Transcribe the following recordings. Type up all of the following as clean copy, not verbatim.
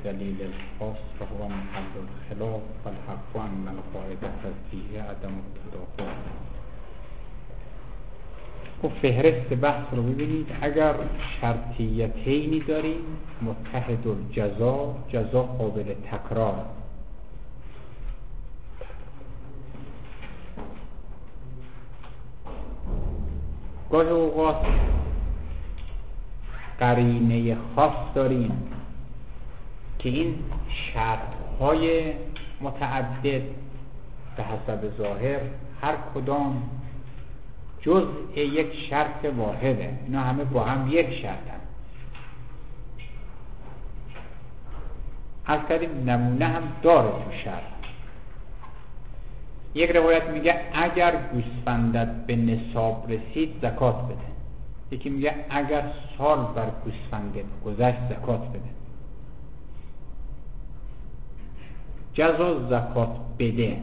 دلیل خاص فهو محل الخلاف فالحق ان القاعده فیه عدم التداخل. و فهرست بحث رو ببینید. اگر شرطیتینی داریم متحد الجزا، جزا قابل تکرار، گاهی اوقات قرینه خاص داریم که این شرط‌های متعدد به حسب ظاهر هر کدام جزء یک شرط واحده، اینا همه با هم یک شرطن. از کردیم نمونه هم داره تو شرط. یک روایت میگه اگر گوسفندت به نصاب رسید زکات بده. یکی میگه اگر سال بر گوسفندت گذشت زکات بده. جزا زکات بده،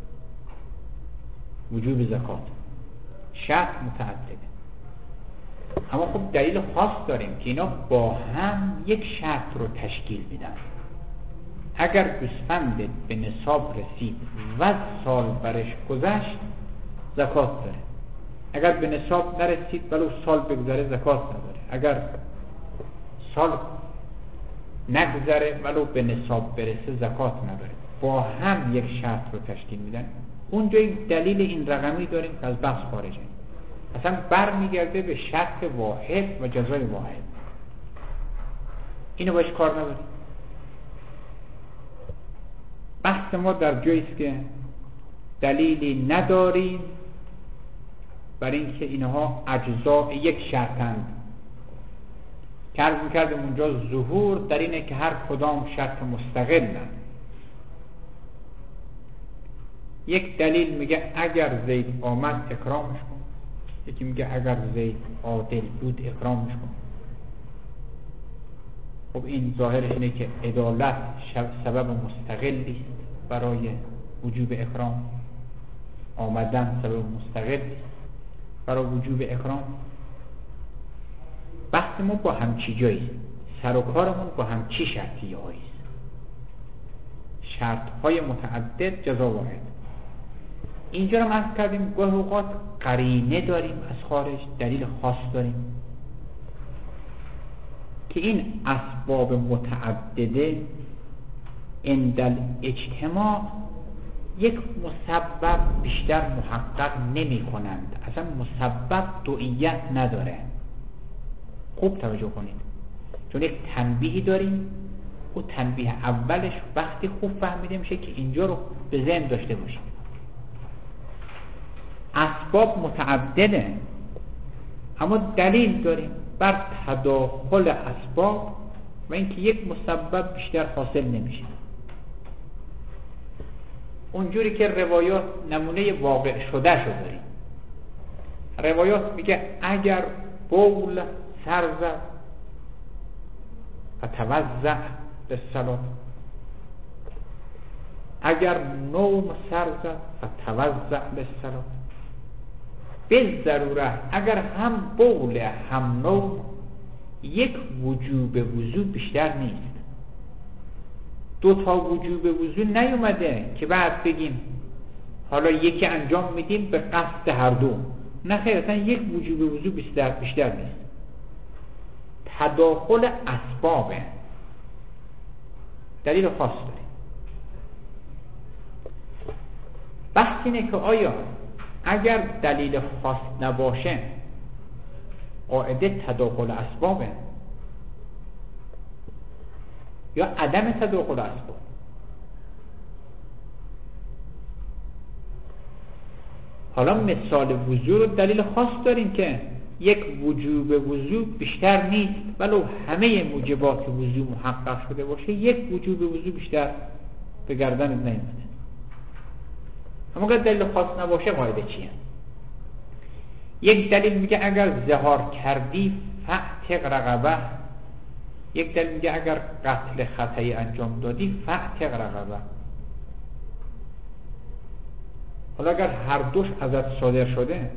وجوب زکات، شرط متعدده. اما خب دلیل خاص داریم که اینا با هم یک شرط رو تشکیل میدن. اگر گوسفندت به نصاب رسید و سال برش گذشت زکات داره. اگر به نصاب نرسید ولو سال بگذره زکات نداره. اگر سال نگذره ولو به نصاب برسه زکات نداره. با هم یک شرط رو تشکیل میدن. اونجا دلیل این رقمی داریم که از بحث خارجه، اصلا برمیگرده به شرط واحد و جزای واحد. اینو باش کار نداریم. بحث ما در جاییست که دلیلی نداریم بر اینکه اینها اجزاء یک شرطند. که عرض می‌کردم اونجا ظهور در اینه که هر کدام شرط مستقلن. یک دلیل میگه اگر زید آمد اکرامش کن، یکی میگه اگر زید عادل بود اکرامش کن. خب این ظاهر اینه که عدالت سبب مستقلی است برای وجوب اکرام، آمدن سبب مستقلی است برای وجوب اکرام. بحث ما با همچی جاییست، سر و کارمون با همچی شرطی هاییست. شرط های متعدد جزا واحد. اینجا رو عرض کردیم گاه اوقات قرینه داریم از خارج، دلیل خاص داریم که این اسباب متعدده عند اجتماع یک مسبب بیشتر محقق نمی کنند. اصلا مسبب دوئیت نداره. خوب توجه کنید، چون یک تنبیهی داریم. او تنبیه اولش وقتی خوب فهمیده میشه که اینجا رو به ذهن داشته باشید. اسباب متعدده اما دلیل داریم بر تداخل اسباب و اینکه یک مسبب بیشتر حاصل نمیشه. اونجوری که روایات نمونه واقع شده شو داریم. روایات میگه اگر بول سر زد فتوضأ للصلاة، اگر نوم سر زد فتوضأ للصلاة. به ضرورت اگر هم بول هم نوم یک وجوب وضو بیشتر نیست. دو تا وجوب وضو نیومده که بعد بگیم حالا یکی انجام میدیم به قصد هر دو. نه خیر، اصلا یک وجوب وضو بیشتر نیست. تداخل اسبابه، دلیل خاص داره. بحث اینه که آیا اگر دلیل خاص نباشه قاعده تداخل اسبابه یا عدم تداخل اسباب. حالا مثال وضو رو دلیل خاص داریم که یک وجوب وضو بیشتر نیست ولو همه موجبات وضو محقق شده باشه، یک وجوب وضو بیشتر به گردن نیامده. اما اگر دلیل خاص نباشه قاعده چیه؟ یک دلیل میگه اگر ظهار کردی فاعتق رقبه، یک دلیل میگه اگر قتل خطایی انجام دادی فاعتق رقبه. حالا اگر هر دوش ازت صادر شده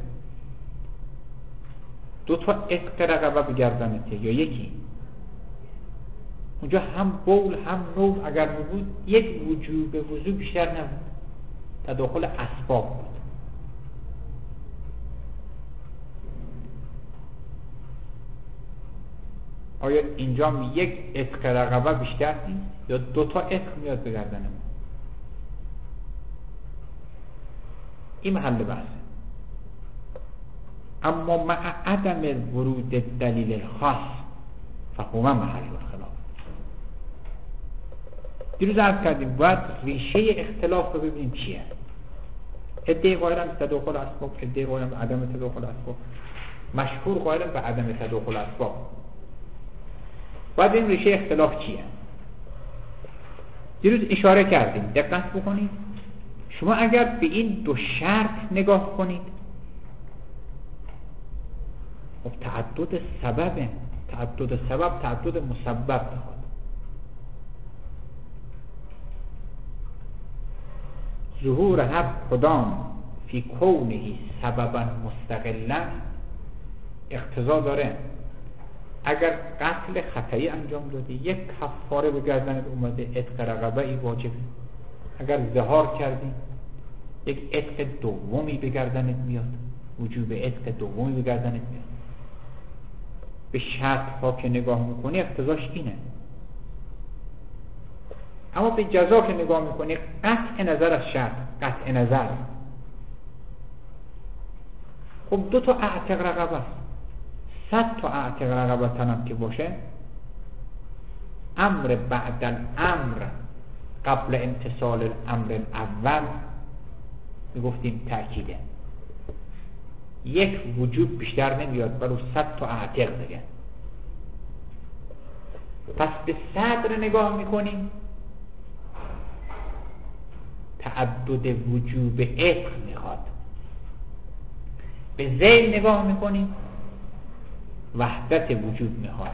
دو تا عتق رقبه به گردنته یا یکی، اونجا هم بول هم نوم اگر بود یک وجوب وضو بیشتر نبود، تداخل اسباب بود. آیا اینجا یک عتق رقبه بیشتر نیست یا 2 تا عتق میاد به گردن ما؟ این محل بحثه. اما مع عدم ورود دلیل خاص فهو محل الخلاف. دیروز عرض کردیم باید ریشه اختلاف رو ببینیم چیه. عده قائلن به تداخل اسباب، عده قائلن به عدم تداخل اسباب، مشهور قائلن به عدم تداخل اسباب. باید این ریشه اختلاف چیه. دیروز اشاره کردیم، دقت بکنید. شما اگر به این 2 شرط نگاه کنید، خب تعدد سببه، تعدد سبب تعدد مسبب میخواد. ظهور هر کدام فی کونه سببا مستقلا اقتضا داره اگر قتل خطایی انجام دادی یک کفاره به گردنت اومده، عتق رقبه ای واجبه. اگر ظهار کردی یک عتق دومی به گردنت میاد، وجوب عتق دومی به گردنت میاد. به شرط ها که نگاه میکنی اقتضاش اینه. اما به جزا که نگاه میکنی قطع نظر از شرط، قطع نظر. خب 2 تا اعتق رقبه است، 100 تا اعتق رقبه تنم که باشه، امر بعد الامر قبل امتصال الامر اول میگفتیم تأکیده. یک وجوب بیشتر نمیاد برای 100 تا اعتق دیگه. پس به صدر نگاه میکنیم، تعدد وجوب عتق میخواد. به ذیل نگاه میکنیم، وحدت وجود میخواد.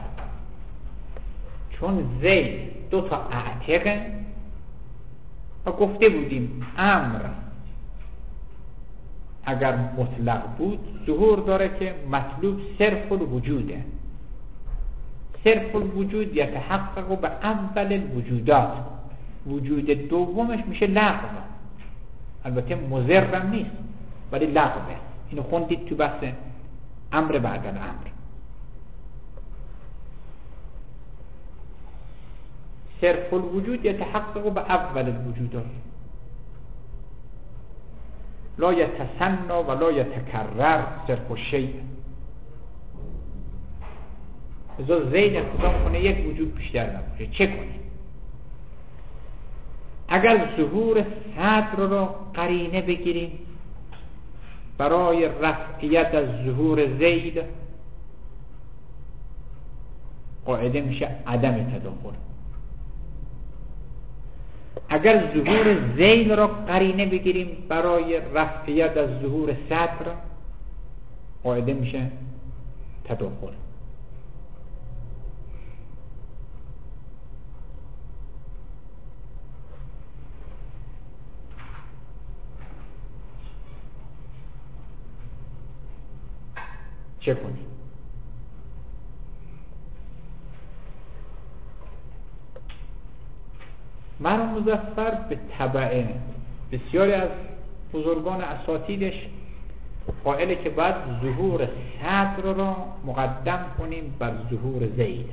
چون ذیل 2 تا اعتقه و گفته بودیم امر اگر مطلق بود ظهور داره که مطلوب صرف الوجوده. صرف الوجود یتحقق به اول الوجودات، وجود دومش میشه لغو. البته مضرم نیست ولی لغوه. اینو خوندید تو بحث امر بعد الامر. صرف الوجود یتحقق به اول الوجودات، لا یتسنى و لا یتکرر صرف الشیء. ازا زید اقتضا کنه یک وجود بیشتر نباشه. چه کنه؟ اگر ظهور صدر را قرینه بگیریم برای رفعیت از ظهور زید، قاعده میشه عدم تداخل. اگر ظهور زید را قرینه بگیریم برای رفعیت از ظهور صدر، قاعده میشه تداخل. چه کنیم؟ مرحوم مظفر به تبع بسیاری از بزرگان اساتیدش قائله که باید ظهور صدر را مقدم کنیم بر ظهور زید.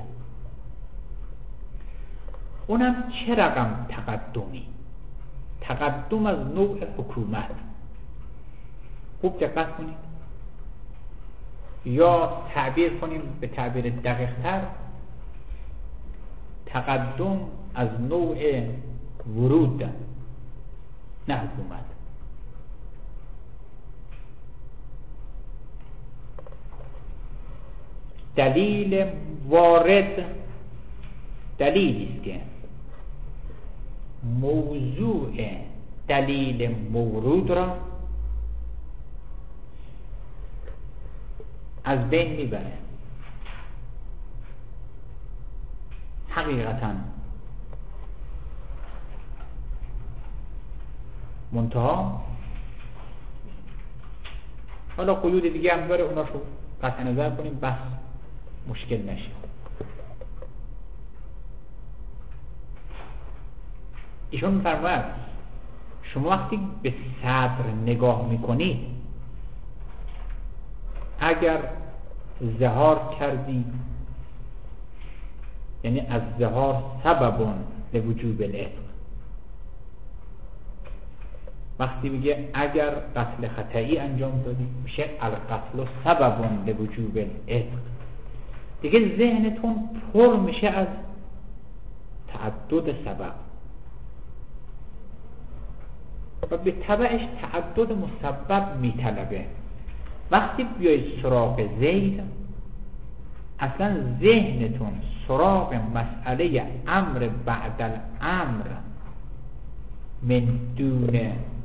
اونم چه رقم تقدمی؟ تقدم از نوع حکومت. خوب دقت کنید. یا تعبیر کنیم به تعبیر دقیق تر، تقدم از نوع ورود نه حکومت. دلیل وارد دلیلی است که موضوع دلیل مورود را از بین میبره. حقیقتا منتها حالا قیود دیگه هم داره، اوناشو قطع نظر کنیم بس مشکل نشه. ایشون می‌فرماید شما وقتی به صدر نگاه میکنید، اگر ظهار کردی، یعنی از ظهار سببون لوجوب العتق. وقتی میگه اگر قتل خطئی انجام دادی میشه القتل سببون لوجوب العتق. دیگه ذهنتون پر میشه از تعدد سبب و به تبعش تعدد مسبب میطلبه. وقتی بیایید سراغ زید، اصلا ذهنتون سراغ مسئله امر بعد الامر من دون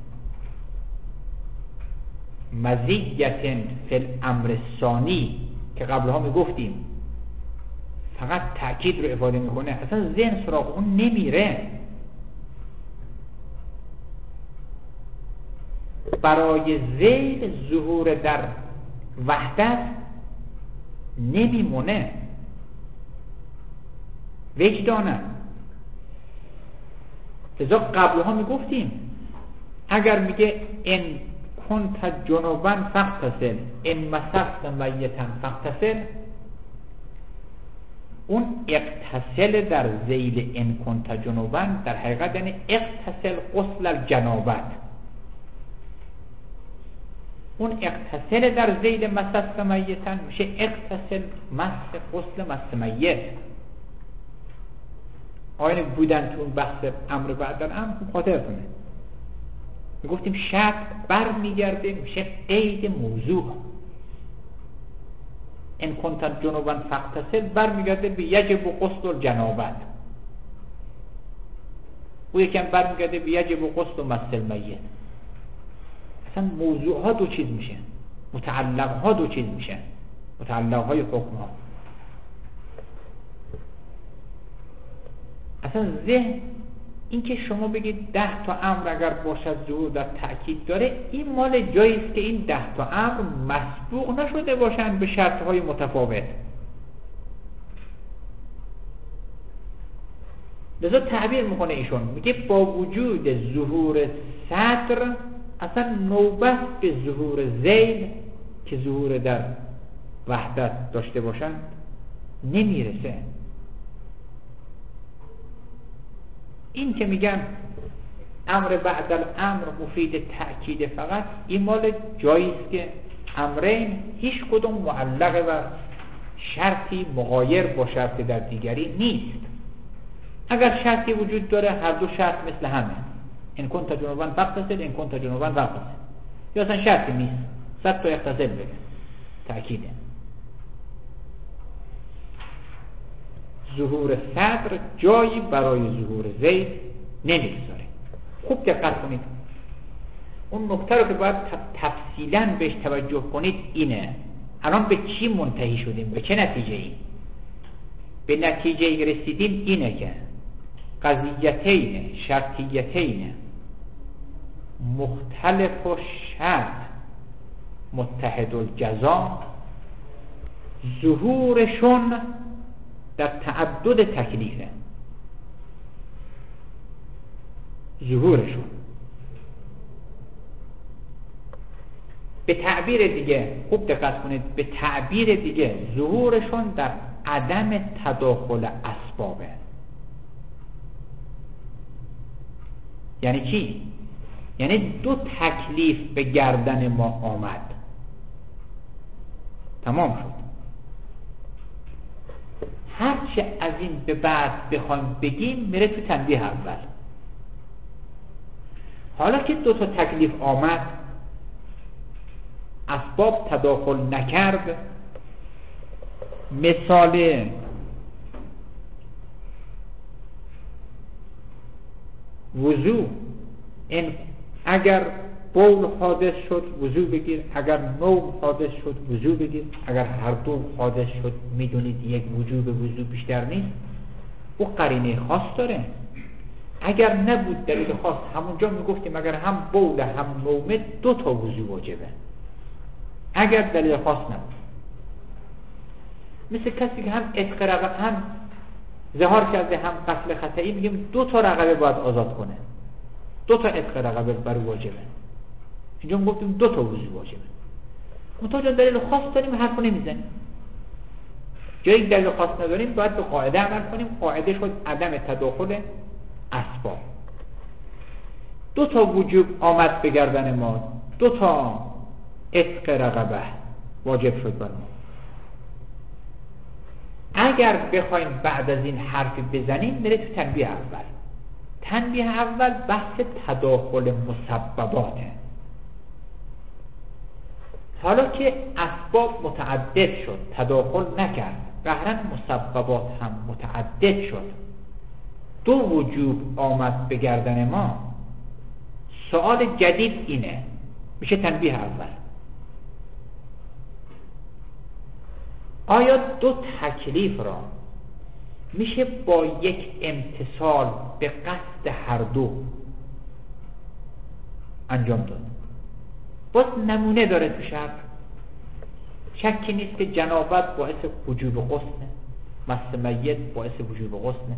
مزیت فی الامر الثانی که قبلها میگفتیم فقط تأکید رو افاده میکنه، اصلا ذهن سراغ اون نمیره. برای زید ظهور در وحدت نمیمونه وجدانه. لذا قبلها میگفتیم اگر میگه ان کنت جنوبا فاغتسل ان مسست میتا فاغتسل، اون اغتسل در ذیل ان کنت جنوبا در حقیقت یعنی اغتسل غسل الجنابت. اون اغتسل در ذیل مسست میتا میشه اغتسل مس غسل مس میت. آینه بودن تو اون بحث امر بعد الامر خاطرتونه میگفتیم شرط بر میگرده میشه قید موضوع. ان کنت جنوبا فاغتسل بر میگرده به یجب غسل الجنابت، او یکم بر میگرده به یجب غسل مس المیت. اصلا موضوع ها دو چیز میشه، متعلق ها دو چیز میشه، متعلق های حکم ها. اصلا ذهن این که شما بگید 10 تا امر اگر باشد ظهور در تأکید داره، این مال جایی است که این 10 تا امر مسبوق نشده باشند به شرط های متفاوت. لذا تعبیر میکنه ایشون، میگه با وجود ظهور صدر اصلا نوبت به ظهور ذیل که ظهور در وحدت داشته باشند نمیرسه. این که میگن امر بعد الامر مفید تأکید فقط، این مال جایی است که امرین هیچ کدوم معلق و شرطی مغایر با شرط در دیگری نیست. اگر شرطی وجود داره هر دو شرط مثل همه، این کنت جنوبا فاغتسل این کنت جنوبا فاغتسل، یا اصلا شرطی نیست، صد تا اغتسل بگه تأکیده. ظهور صدر جایی برای ظهور زید نمیگذاره. خوب دقت کنید، اون نکته رو که باید تفصیلا بهش توجه کنید اینه. الان به چی منتهی شدیم؟ به چه نتیجه ای؟ به نتیجه رسیدیم اینه که قضیتین شرطیتین مختلف و شرط متحد الجزا ظهورشون در تعدد تکلیفه. ظهورشون به تعبیر دیگه، خوب دقت کنید، به تعبیر دیگه ظهورشون در عدم تداخل اسبابه. یعنی چی؟ یعنی دو تکلیف به گردن ما آمد، تمام شد. هرچه از این به بعد بخوایم بگیم میره تو تنبیه اول. حالا که دو تا تکلیف آمد، اسباب تداخل نکرد، مثال وضو، این اگر بول حادث شد وضو بگیر، اگر نوم حادث شد وضو بگیر، اگر هر دو حادث شد میدونید یک وجوب وضو بیشتر نیست. او قرینه خاص داره. اگر نبود دلیل خاص، همونجا میگفتیم اگر هم بول هم نومه 2 تا وضو واجبه، اگر دلیل خاص نبود. مثل کسی که هم عتق رقبه هم ظهار کرده هم قتل خطئی، میگیم 2 تا رقبه باید آزاد کنه، 2 تا عتق رقبه برای واجبه. اینجا گفتیم 2 تا وضو واجبه. منتها دلیل خاص داریم حرفو نمیزنیم. جایی دلیل خاص نداریم باید به قاعده عمل کنیم. قاعده شد عدم تداخل اسباب. 2 تا وجوب آمد به گردن ما، 2 تا عتق رقبه واجب شد بر ما. اگر بخوایم بعد از این حرفی بزنیم میره تو تنبیه اول. تنبیه اول بحث تداخل مسبباته. حالا که اسباب متعدد شد، تداخل نکرد، قهرن مسببات هم متعدد شد، 2 وجوب آمد به گردن ما، سوال جدید اینه، میشه تنبیه اول، آیا 2 تکلیف را میشه با یک امتثال به قصد هر دو انجام داد؟ باز نمونه داره تو شرع. شکی نیست که جنابت باعث وجوب غسل، مس میت باعث وجوب غسل،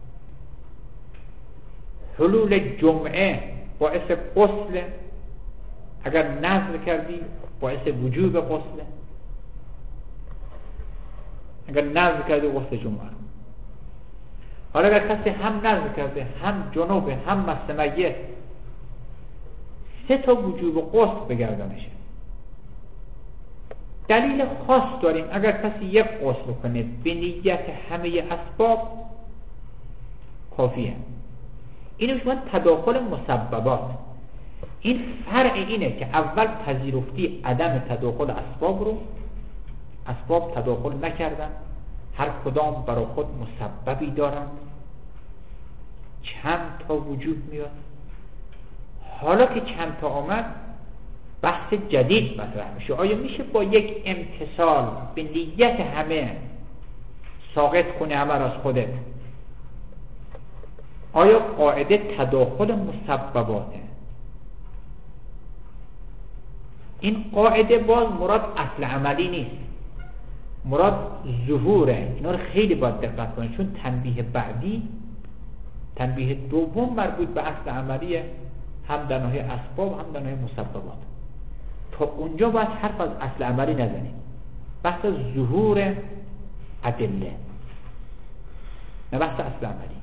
حلول جمعه باعث غسل، اگر نذر کردی باعث وجوب غسل، اگر نذر کردی غسل جمعه. حالا اگر کسی هم نذر کرده، هم جنوبه، هم مس میت، 3 تا وجوب غسل بگردنشه. دلیل خاص داریم اگر کسی یک غسل کنه به نیت همه اسباب کافیه. اینو شما تداخل مسببات. این فرع اینه که اول پذیرفتی عدم تداخل اسباب رو، اسباب تداخل نکردن، هر کدام برای خود مسببی دارن، چند تا وجود میاد. حالا که چند تا آمد بحث جدید مطرح میشه، آیا میشه با یک امتثال به نیت همه ساقط کنه همه از خودت؟ آیا قاعده تداخل مسبباته؟ این قاعده باز مراد اصل عملی نیست، مراد ظهوره. اینا رو خیلی باید دقت کنید، چون تنبیه بعدی، تنبیه دوم مربوط به اصل عملیه، هم در ناحیه اسباب هم در ناحیه مسببات. تا اونجا باید حرف از اصل عملی نزنیم، بحث ظهور ادله، نه بحث اصل عملی.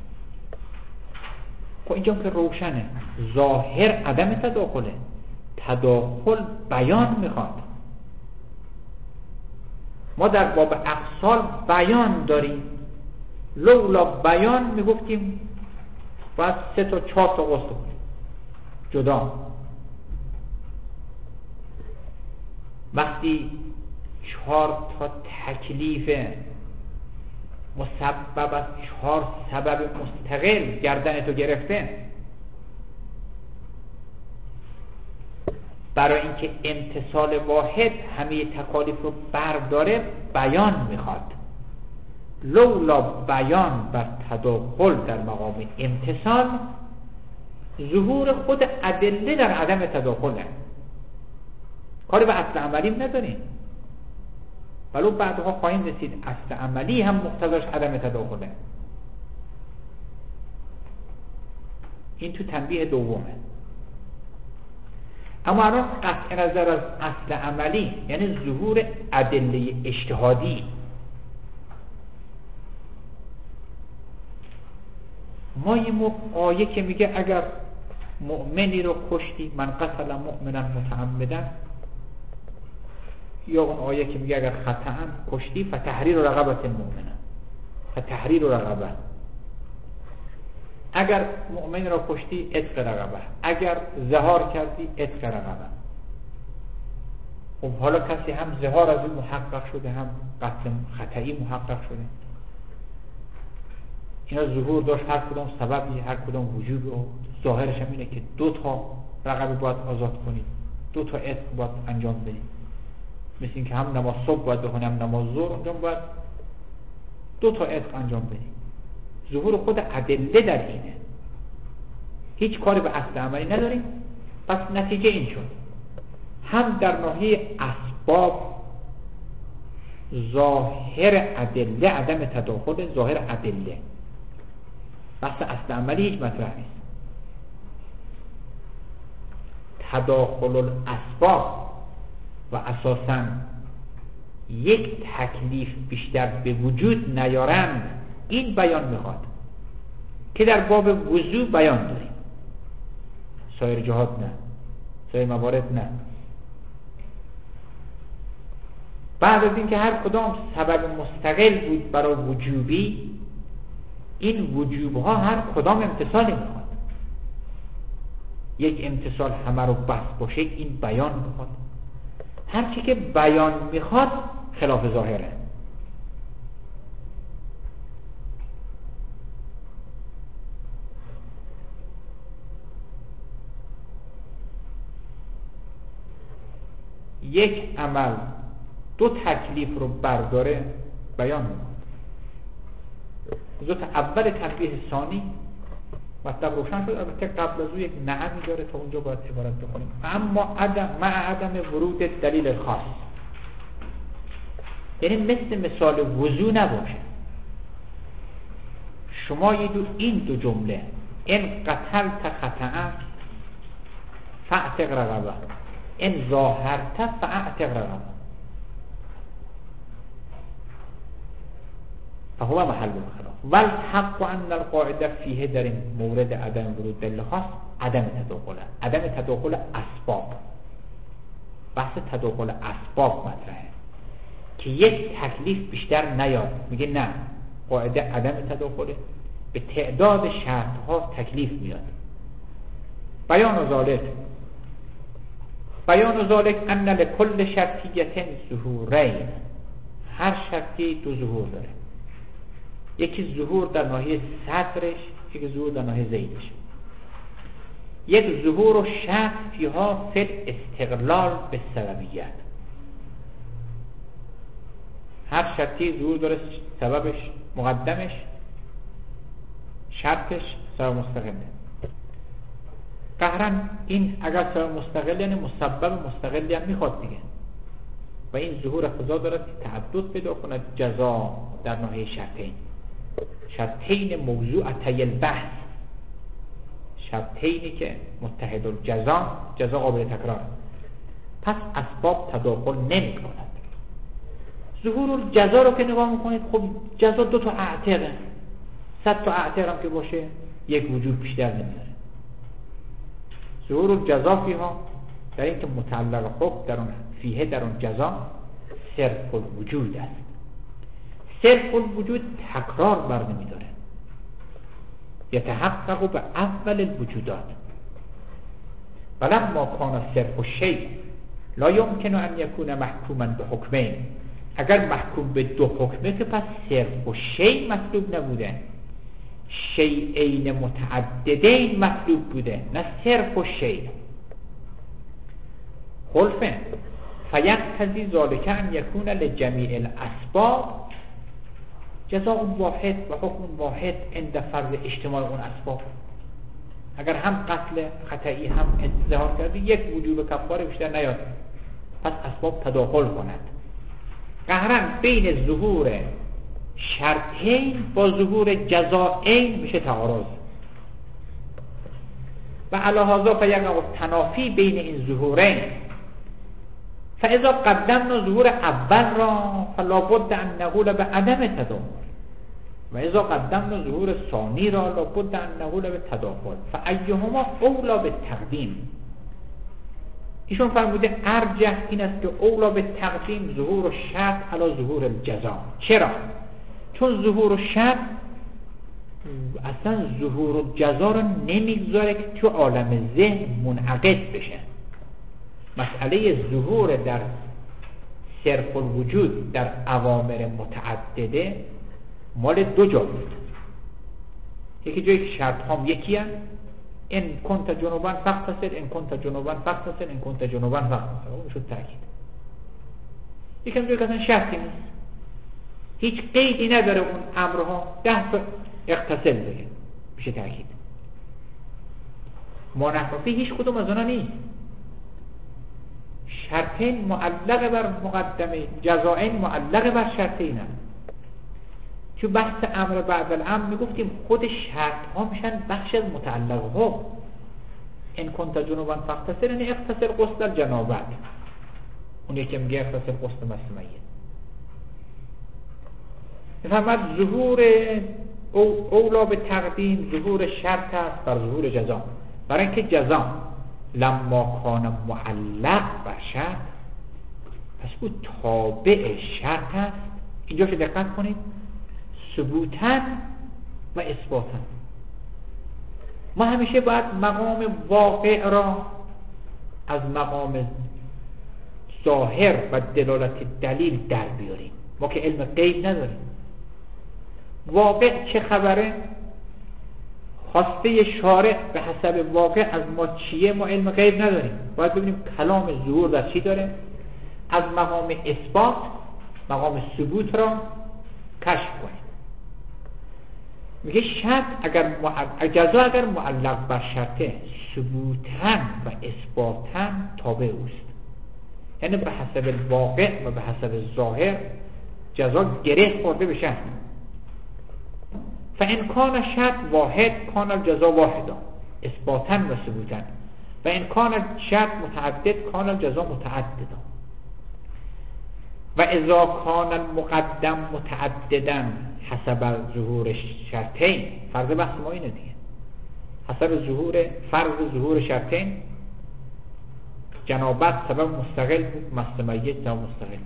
خب اینجا که روشنه، ظاهر عدم تداخله، تداخل بیان میخواد. ما در باب اقسال بیان داریم، لولا بیان میگفتیم باید 3 تا 4 تا غسل کنیم جدا. وقتی 4 تا تکلیف مسبب از 4 سبب مستقل گردن تو گرفته، برای اینکه امتثال واحد همه تکالیف رو برداره بیان میخواد. لولا بیان بر تداخل در مقام امتثال، ظهور خود ادله در عدم تداخله، کاری به اصل عملی نداریم. ولو بعدها خواهیم رسید اصل عملی هم مقتضاش عدم تداخله. این تو تنبیه دومه. اما الان قطع نظر از اصل عملی، یعنی ظهور ادله اجتهادی، ما این آیه که میگه اگر مؤمنی رو کشتی، من قتل مؤمنا متعمدا، یا اون آیه که میگه اگر خطأ کشتی فتحریر رقبت مؤمنا، فتحریر رقبه، اگر مؤمن را کشتی عتق رقبه، اگر ظهار کردی عتق رقبه. خب حالا کسی هم ظهار از این محقق شده، هم قتل خطئی محقق شده، اینا ظهور داشت، هر کدام سببی، هر کدام وجود، و ظاهرش هم اینه که 2 تا رقبه باید آزاد کنید، 2 تا عتق باید انجام بدید. مثل این که هم نماز صبح باید بخونی، هم نماز ظهر انجام باید 2 تا عتق انجام بدید. ظهور خود ادله در اینه، هیچ کاری به اصل عملی نداریم. پس نتیجه این شد، هم در ناحیه اسباب ظاهر ادله عدم تداخل، ظاهر ادله بحث اصل عملی هیچ مطرح نیست. تداخل الاسباب و اساساً یک تکلیف بیشتر به وجود نیارند، این بیان میخواد که در باب وضوع بیان داریم، سایر جهات نه، سایر موارد نه. بعد از اینکه هر کدام سبب مستقل بود برای وجوبی، این وجوبها هر کدام امتصالی میخواد. یک امتصال همه رو بس باشه، این بیان میخواد. هرچی که بیان میخواد خلاف ظاهره. یک عمل دو تکلیف رو برداره بیان میکنه. زوت اول تنبیه ثانی مطلب روشن شد. البته قبل از او یک نعمی داره، تا اونجا باید عبارت بکنیم. اما مع عدم ورود دلیل خاص، یعنی مثال وضو نباشه. شما این دو جمله ان قتلت خطأ فاعتق رقبه، ان ظاهرت فاعتق رقبه، فهو محل الخلاف. والحق ان القاعده فیه، در این مورد عدم ورود دلیل خاص عدم تداخله، عدم تداخل اسباب. بحث تداخل اسباب مطرحه که یک تکلیف بیشتر نیاد. میگه نه، قاعده عدم تداخله، به تعداد شرطها تکلیف میاد. بیان ذالک ان لکل شرطیت ظهورین، هر شرطی دو ظهور داره. یکی ظهور در ناحیه صدرش، یکی ظهور در ناحیه زیدش. یک ظهور و شرط فیها فی استقلال به سببیت. هر شرطی ظهور داره، سببش مقدمش، شرطش سبب مستقله. قهرا این اگر سبب مستقل یعنی مسبب مستقلی هم میخواد دیگه، و این ظهور خدا دارد که تعدد پیدا کند. جزا در ناحیه شرطین موضوعتی البحث، شرطینی که متحد الجزا، جزا قابل تکرار. پس اسباب تداخل نمی کند. ظهور الجزا رو که نگاه میکنید، خب جزا دو تا اعتقه، 100 تا اعتقه هم که باشه یک وجود بیشتر نمیاره. ظهور الجزا فیها، در این که متعلق حکم در اون فیه، در اون جزا صرف الوجود است. صرف الوجود تکرار بر نمیداره، یتحقق به اول الوجودات. ولما کان صرف الشیء لا یمکن ان یکون محکوما به حکمین. اگر محکوم به دو حکمه که پس صرف الشیء مطلوب نبوده، شیئین متعددین مطلوب بوده، نه صرف الشیء. خلفه فیقتضی ذلک ان یکون لجمیع الاسباب جزاء واحد و حکم واحد عند فرض اجتماع اون اسباب. اگر هم قتل خطئی هم انتظار کردی، یک وجوب کفاره بیشتر نیاد، پس اسباب تداخل کند. قهرا بین ظهور شرطین با ظهور جزائین میشه تعارض، و علی هذا فیقع تنافی بین این ظهورین. فاذا قدمنا ظهور اول را فلا بد ان نقول به عدم تداخل، و اذا قدمنا ظهور ثانی را لا بد ان نقول به تداخل. فایهما اولا به تقدیم. ایشون فرموده ارجح این است که اولا به تقدیم ظهور شرط علی ظهور الجزا. چرا؟ چون ظهور شرط اصلا ظهور جزا رو نمیگذاره که تو عالم ذهن منعقد بشه. مسئله ظهور در صرف الوجود در اوامر متعدده مال دو جا بود. یکی جایی که شرط هم یکی هست، ان کنت جنوبا فاغتسل، ان کنت جنوبا فاغتسل، ان کنت جنوبا فاغتسل. اون شد تاکید. یکم جایی که اصلا شرطی نیست، هیچ قیدی نداره اون امرها، 10 تا اغتسل بگه میشه تاکید. منحرفی هیچ کدوم از اونا نیست. شرطین معلق بر مقدمه، جزائین معلق بر شرطین هست. چون بحث امر بعد الامر میگفتیم خود شرط ها میشن بخش از متعلق ها. ان کنت جنوبا فاغتسل یعنی اغتسل غسل الجنابت، اون یکی میگه اغتسل غسل مسمیت. میفهمد ظهور اولا به تقدیم ظهور شرط است بر ظهور جزا، برای اینکه جزا لما کان معلق بر شرط پس او تابع شرط است. اینجا شو دقت کنید، ثبوتاً و اثباتاً. ما همیشه باید مقام واقع را از مقام ظاهر و دلالت دلیل در بیاریم. ما که علم غیب نداریم. واقع چه خبره؟ خواسته شارع به حسب واقع از ما چیه؟ ما علم غیب نداریم. باید ببینیم کلام ظهور در چی داره، از مقام اثبات مقام ثبوت را کشف کنیم. میگه شرط جزا اگر معلق بر شرطه ثبوتاً و اثباتاً تابع اوست، یعنی به حسب واقع و به حسب ظاهر جزا گره خورده بشه. فان کان شرط واحد کان الجزا واحدا اثباتاً و ثبوتاً و ان کان شرط متعدد کان الجزا متعددا و اذا کان المقدم متعددا حسب ظهور شرطین. فرض بحث ما اینه دیگه، حسب فرض ظهور شرطین. جنابت سبب مستقل بود، مس میت سبب مستقل،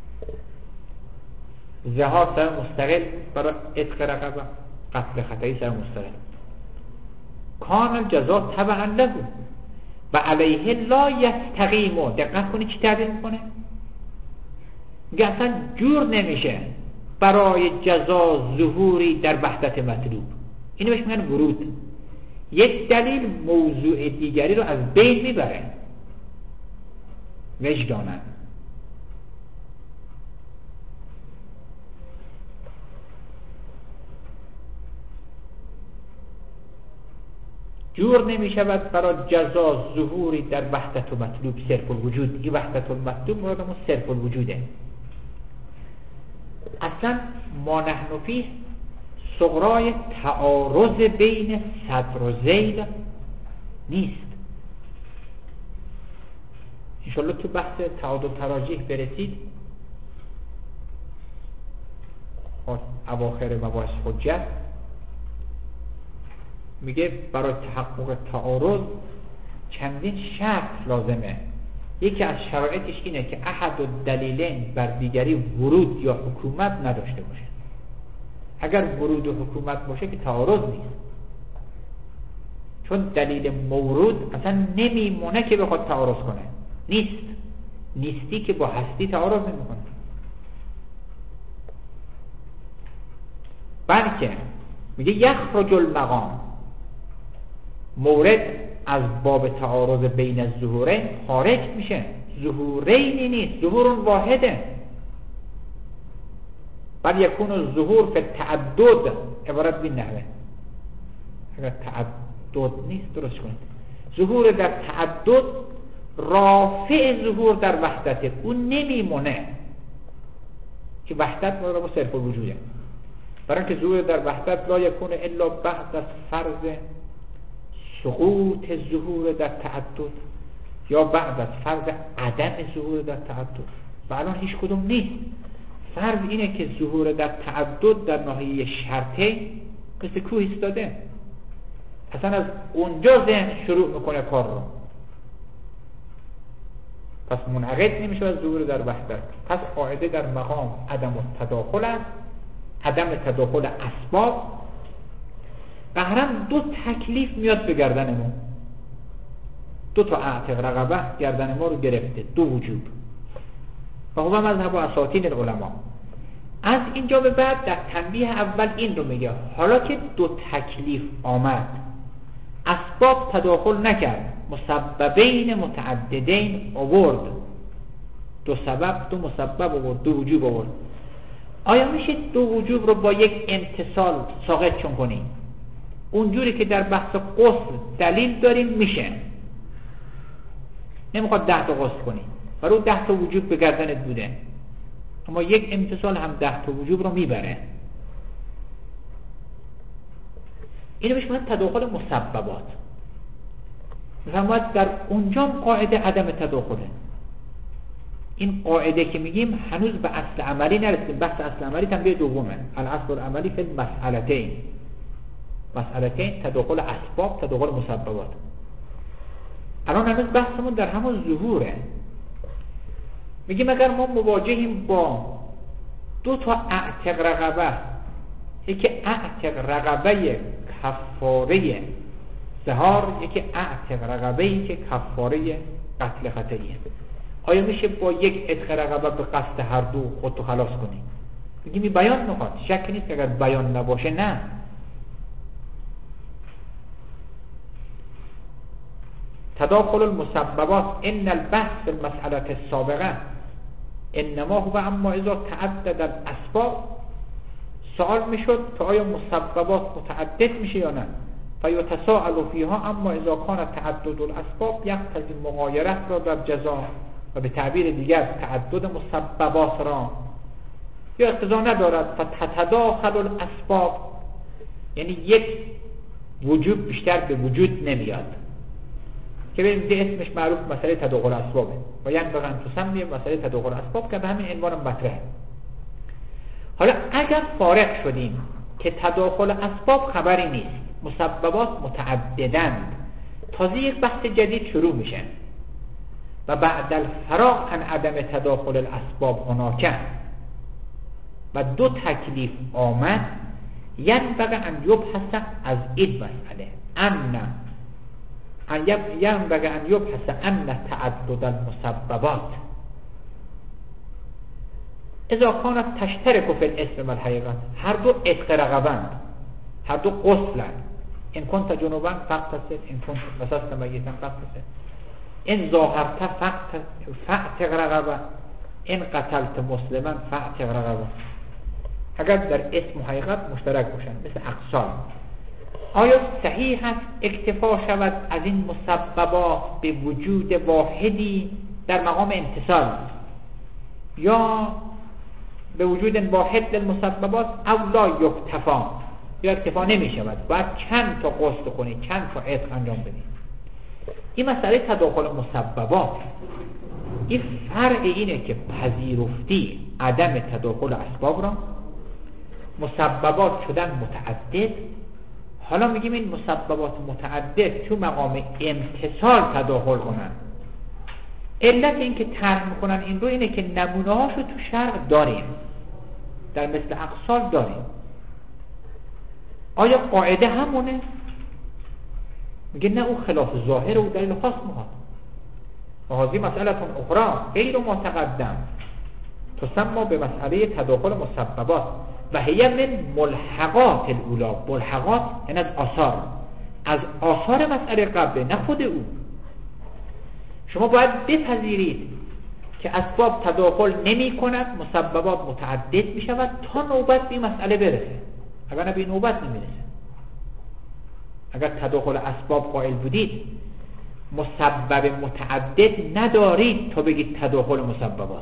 زهار سبب مستقل برای عتق رقبه، قتل خطایی سبب مستقل. کان الجزا تبعا له و علیه لا یستقیم. دقت کنید چی تعبیر میکنه، میگه اصلا جور نمیشه برای جزا ظهوری در وحدت مطلوب. اینو بهش میگن ورود. یک دلیل موضوع دیگری رو از بین میبره وجدانن. جور نمیشود برای جزا ظهوری در وحدت و مطلوب صرف الوجود. این وحدت المطلوب مرادمون صرف الوجوده. اصلا ما نحن فیه صغرای تعارض بین صدر و ذیل نیست. انشالله تو بحث تعادل تراجیح برسید، اواخر مباحث حجت میگه برای تحقق تعارض چندین شرط لازمه. یکی از شرایطش اینه که احد الدلیلین بر دیگری ورود یا حکومت نداشته باشه. اگر ورود و حکومت باشه که تعارض نیست، چون دلیل مورود اصلا نمیمونه که بخواد تعارض کنه. نیستی که با هستی تعارض نمیکنه، بلکه میگه یخرج المقام، مورد از باب تعارض بین الظهورین خارج میشه. ظهورینی نیست، ظهور واحده. بل یکون الظهور فی التعدد عبارت بین نحوه. اگر تعدد نیست درست کنید. ظهور در تعدد رافع ظهور در وحدت، اون نمیمونه که وحدت مراد با صرف الوجوده. برای اینکه ظهور در وحدت لا یکون الا بعد از فرض سقوط ظهور در تعدد یا بعد از فرض عدم ظهور در تعدد. و الان هیچ کدوم نیست. فرض اینه که ظهور در تعدد در ناحیه شرطه مثل کوه ایستاده، اصلا از اونجا ذهن شروع میکنه کار رو، پس منعقد نمیشه از ظهور در وحدت. پس قاعده در مقام عدم التداخل است، عدم تداخل اسباب. قهرن دو تکلیف میاد به گردن ما، دو تا اعتق رقبه گردن ما رو گرفته، دو وجوب. و هو مذهب و اساطین العلماء. از اینجا به بعد در تنبیه اول این رو میگه حالا که دو تکلیف آمد، اسباب تداخل نکرد، مسببین متعددین آورد، دو سبب دو مسبب آورد، دو وجوب آورد، آیا میشه دو وجوب رو با یک امتصال ساقط چون کنیم؟ اونجوری که در بحث غسل دلیل داریم میشه، نمیخواد 10 تا غسل کنیم برای 10 تا وجوب به گردنت بوده، اما یک امتصال هم 10 تا وجوب رو میبره. اینو بهش میگن تداخل مسببات. میفرماید در اونجا قاعده عدم تداخله. این قاعده که میگیم هنوز به اصل عملی نرسیدیم. بحث اصل عملی تنبیه دومه. الاصل العملی فی المسئلتین. مسئلتین تداخل اسباب، تداخل مسببات. الان هنوز بحثمون در همون ظهوره. میگیم اگر ما مواجهیم با دو تا اعتق رقبه، یکی اعتق رقبه کفاره ظهار، یکی اعتق رقبه‌ای که کفاره قتل خطئیه، آیا میشه با یک اعتق رقبه به قصد هر دو خودتو خلاص کنی؟ میگیم این بیان میخواد، شک نیست که اگر بیان نباشه نه. تداخل المسببات ان البحث في المسألة السابقه انما هو اما اذا تعدد الاسباب. سوال میشد که آیا مسببات متعدد میشه یا نه؟ فیتساءل فیها اما اذا کان تعدد الاسباب یقتضی مغایرت را در جزا، و به تعبیر دیگر تعدد مسببات را یا اقتضا ندارد. فتتداخل الاسباب یعنی یک وجود بیشتر به وجود نمیاد که ببینید اسمش معروف مسئله تداخل اسبابه و یعنی بقیه تسمی مسئله تداخل اسباب که به همین عنوان مطرحه. حالا اگر فارغ شدیم که تداخل اسباب خبری نیست، مسببات متعددند، تازه یک بحث جدید شروع میشه و بعد الفراغ عن عدم تداخل الاسباب هناکه و دو تکلیف آمد، ینبغی ان یبحث از این مسئله ینبغی ان یبحث ان تعدد المسببات اذا کانت تشترک فی الاسم و الحقیقت. هر دو عتق رقبند، هر دو غسلند. ان کنت جنوبا فاغتسل، ان کنت مسست میتا فاغتسل، ان ظاهرت فاعتق رقبه، ان قتلت مسلما فاعتق رقبه. اگر در اسم و حقیقت مشترک باشند مثل اقسام، آیا صحیح است اکتفا شود از این مسببات به وجود واحدی در مقام امتصال، یا به وجود واحد للمسببات او لا یکتفا، یا اکتفا نمی شود، باید چند تا غسل کنی، چند تا عتق انجام بدی. این مسئله تداخل مسببات، این فرع اینه که پذیرفتی عدم تداخل اسباب را، مسببات شدن متعدد. حالا میگیم این مسببات متعدد تو مقام امتصال تداخل کنن. علت این که طرح میکنن این رو اینه که نمونه هاشو تو شرع داریم، در مثل اقسال داریم. آیا قاعده همونه؟ میگه نه، او خلاف ظاهر و دلیل خاص میخواد. و هذه مسئله اخرى غیر ما تقدم تسمى به مسئله تداخل مسببات و هی من ملحقات الاولا. ملحقات یعنی از آثار مسئله قبله، نه خود او. شما باید بپذیرید که اسباب تداخل نمی کند، مسببات متعدد می شود تا نوبت به مسئله برسه. اگر نه به نوبت نمی رسه. اگر تداخل اسباب قائل بودید، مسبب متعدد ندارید تا بگید تداخل مسببات.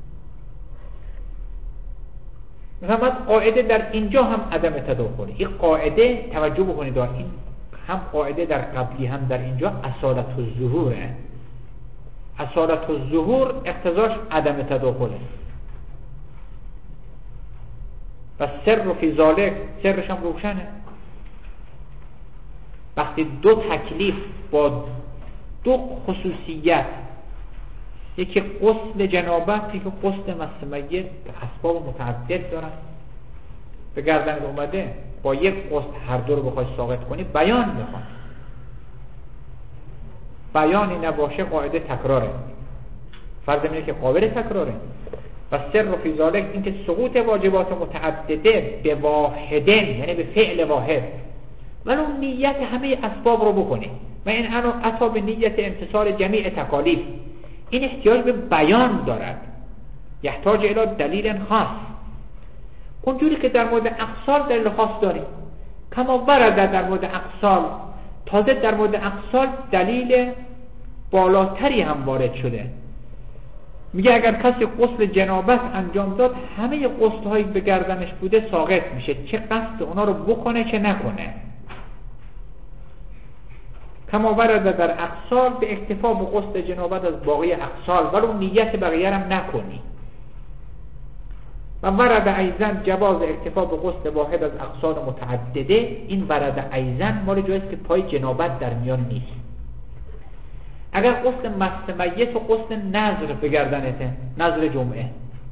مثلا قاعده در اینجا هم عدم تداخل. این قاعده توجه بکنید، این هم قاعده در قبلی هم در اینجا اصالت الظهوره. اصالت الظهور اقتضاش عدم تداخله و سر فی ذالک، سرش هم روشنه. وقتی دو تکلیف با دو خصوصیت، یکی غسل جنابت، یکی غسل مس میت، اسباب متعدد دارن، به گردن اومده با یک غسل هر دو رو بخوای ساقط کنی بیان میخواد. بیانی نباشه قاعده تکراره، فرض اینه که قابل تکراره. و سر فی ذالک این که سقوط واجبات متعدده به واحدن، یعنی به فعل واحد، ولو نیت همه اسباب رو بکنی و این عطا به نیت امتصال جمیع تکالیف، این احتیاج به بیان دارد، یحتاج الی دلیل خاص. اونجوری که در مورد اقسال دلیل خاص داریم، کما ورد در مورد اقسال، تازه در مورد اقسال دلیل بالاتری هم وارد شده. میگه اگر کسی غسل جنابت انجام داد، همه غسل هایی به گردنش بوده ساقط میشه، چه قصد اونا رو بکنه چه نکنه. کما ورد در اقصال به اکتفا به غسل جنابت از باقی اقصال ولو نیت بقیه هم نکنی. و ورد ایزن جواز اکتفا به غسل واحد از اقصال متعدده. این ورد ایزن مال جایست که پای جنابت در میان نیست. اگر غسل مس میت و غسل نظر بگردنته، نظر جمعه،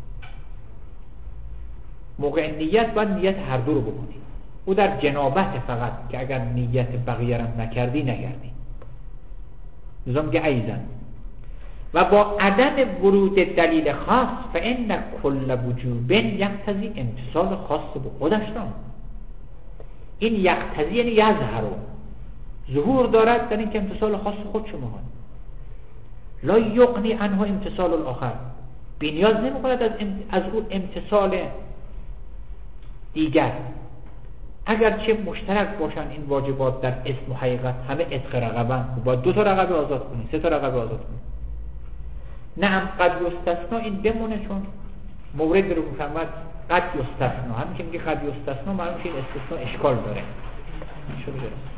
موقع نیت باید نیت هر دو رو بکنی. او در جنابت فقط که اگر نیت بقیه رو نکردی نگردی. نظام که ایزن و با عدم ورود دلیل خاص فإن کل وجوب یقتضی امتثال خاص به خودش دارد. این یقتضی یعنی یظهر، ظهور دارد در این که امتثال خاص خودشو میکنه. لا یغنی عنه امتثال الاخر، بی‌نیاز نمیکند از اون امتثال دیگر. اگرچه مشترک باشن این واجبات در اسم و حقیقت، همه عتق رقبه، باید 2 تا رقبه آزاد کنی، 3 تا رقبه آزاد کنی. نعم قد یستثنا این بمونه، چون مورد رو میفهمد قد یستثنا، همین که میگه قد یستثنا معلوم میشه این استثنا اشکال داره.